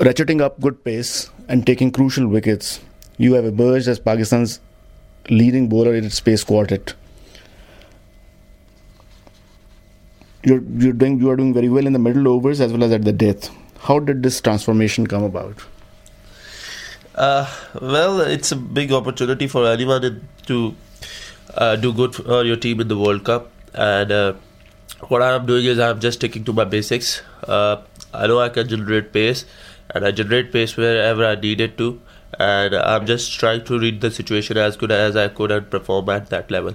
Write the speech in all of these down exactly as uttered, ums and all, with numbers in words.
ratcheting up good pace and taking crucial wickets, you have emerged as Pakistan's leading bowler in its pace quartet. You're, you're doing you are doing very well in the middle overs as well as at the death. How did this transformation come about? Uh, well, it's a big opportunity for anyone in, to uh, do good for your team in the World Cup. And uh, what I'm doing is I'm just sticking to my basics. Uh, I know I can generate pace, and I generate pace wherever I need it to. And I'm just trying to read the situation as good as I could and perform at that level.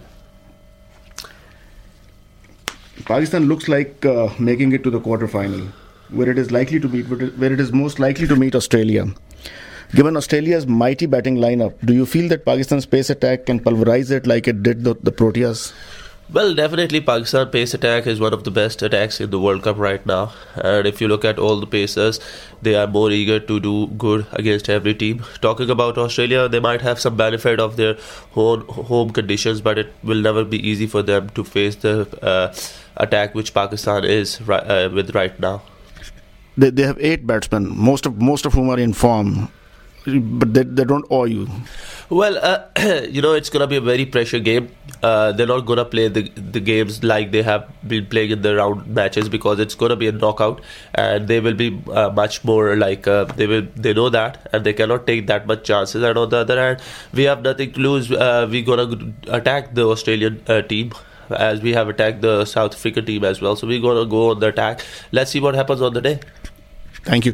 Pakistan looks like uh, making it to the quarterfinal, where it is likely to meet, where it is most likely to meet Australia. Given Australia's mighty batting lineup, do you feel that Pakistan's pace attack can pulverize it like it did the, the Proteas? Well, definitely Pakistan pace attack is one of the best attacks in the World Cup right now. And if you look at all the pacers, they are more eager to do good against every team. Talking about Australia, they might have some benefit of their home, home conditions, but it will never be easy for them to face the uh, attack which Pakistan is ri- uh, with right now. They they have eight batsmen, most of most of whom are in form, but they they don't awe you. Well, uh, you know, it's going to be a very pressure game. Uh, they're not going to play the the games like they have been playing in the round matches, because it's going to be a knockout, and they will be uh, much more like uh, they will they know that, and they cannot take that much chances. And on the other hand, we have nothing to lose. Uh, we're going to attack the Australian uh, team, as we have attacked the South African team as well. So we're going to go on the attack. Let's see what happens on the day. Thank you.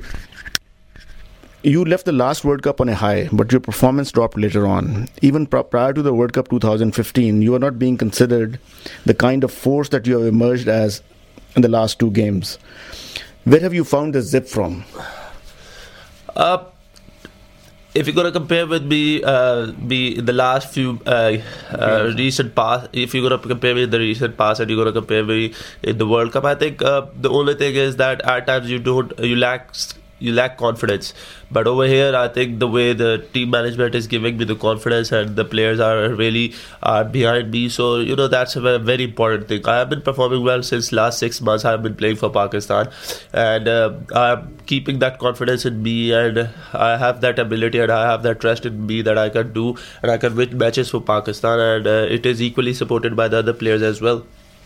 You left the last World Cup on a high, but your performance dropped later on. Even pr- prior to the World Cup twenty fifteen, you are not being considered the kind of force that you have emerged as in the last two games. Where have you found the zip from? Uh, if you're going to compare with me, uh, me in the last few uh, uh, recent past, if you're going to compare me in the recent past and you're going to compare me in the World Cup, I think uh, the only thing is that at times you don't, you lack you lack confidence. But over here, I think the way the team management is giving me the confidence, and the players are really are behind me. So, you know, that's a very important thing. I have been performing well since last six months. I have been playing for Pakistan, and uh, I'm keeping that confidence in me, and I have that ability, and I have that trust in me that I can do, and I can win matches for Pakistan, and uh, it is equally supported by the other players as well.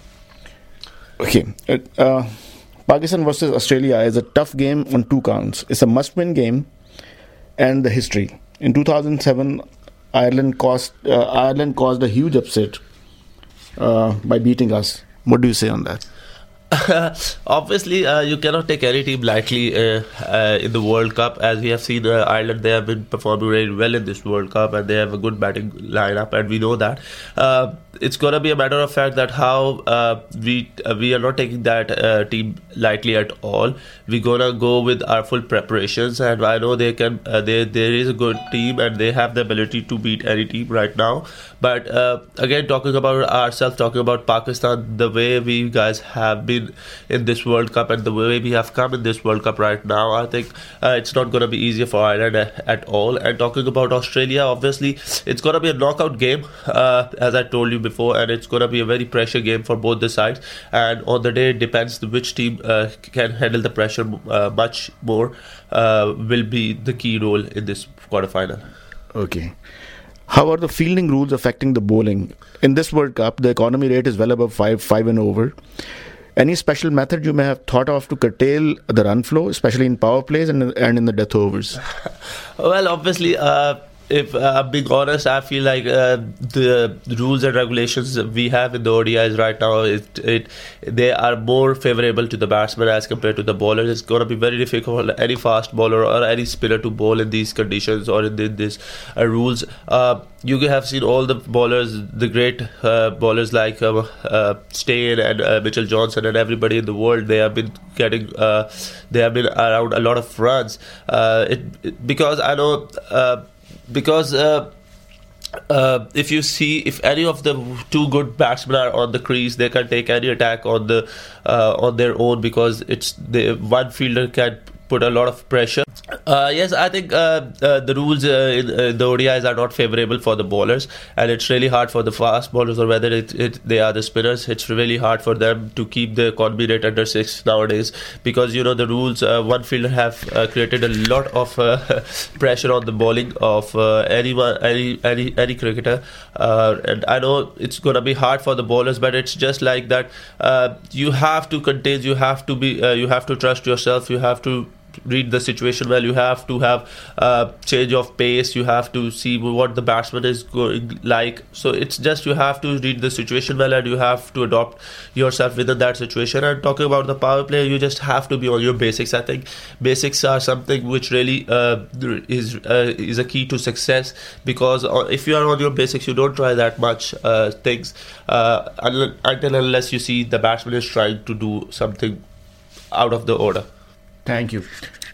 Okay. Uh, Pakistan versus Australia is a tough game on two counts. It's a must-win game, and the history. In two thousand seven, Ireland caused uh, Ireland caused a huge upset uh, by beating us. What do you say on that? Obviously, uh, you cannot take any team lightly uh, uh, in the World Cup. As we have seen, uh, Ireland, they have been performing very well in this World Cup, and they have a good batting lineup, and we know that. Uh, it's going to be a matter of fact that how uh, we uh, we are not taking that uh, team lightly at all. We're gonna go with our full preparations, and I know they can. Uh, they there is a good team, and they have the ability to beat any team right now. But uh, again, talking about ourselves, talking about Pakistan, the way we guys have been in this World Cup and the way we have come in this World Cup right now, I think uh, it's not going to be easier for Ireland at, at all. And talking about Australia, obviously, it's going to be a knockout game, uh, as I told you before, and it's going to be a very pressure game for both the sides. And on the day, it depends which team uh, can handle the pressure uh, much more, uh, will be the key role in this quarterfinal. Okay. How are the fielding rules affecting the bowling? In this World Cup, the economy rate is well above five, five and over. Any special method you may have thought of to curtail the run flow, especially in power plays and, and in the death overs? Well, obviously, uh, if uh, I'm being honest, I feel like uh, the rules and regulations we have in the O D Is right now, it, it they are more favourable to the batsman as compared to the bowlers. It's going to be very difficult for any fast bowler or any spinner to bowl in these conditions or in, in these uh, rules. Uh, you have seen all the bowlers, the great uh, bowlers like uh, uh, Steyn and uh, Mitchell Johnson and everybody in the world. They have been getting, uh, they have been around a lot of runs. Uh, it, it because I know. Uh, Because uh, uh, if you see, if any of the two good batsmen are on the crease, they can take any attack on the uh, on their own, because it's the one fielder can put a lot of pressure. Uh, yes, I think uh, uh, the rules uh, in uh, the O D Is are not favorable for the bowlers, and it's really hard for the fast bowlers, or whether it, it, they are the spinners. It's really hard for them to keep the economy rate under six nowadays, because you know the rules. Uh, one fielder have uh, created a lot of uh, pressure on the bowling of uh, anyone, any any any cricketer, uh, and I know it's gonna be hard for the bowlers, but it's just like that. Uh, you have to contain. You have to be. Uh, you have to trust yourself. You have to read the situation well. You have to have uh, change of pace. You have to see what the batsman is going like. So it's just you have to read the situation well, and you have to adopt yourself within that situation. And talking about the power play, you just have to be on your basics. I think basics are something which really uh, is uh, is a key to success, because if you are on your basics, you don't try that much uh, things uh, until unless you see the batsman is trying to do something out of the order. Thank you.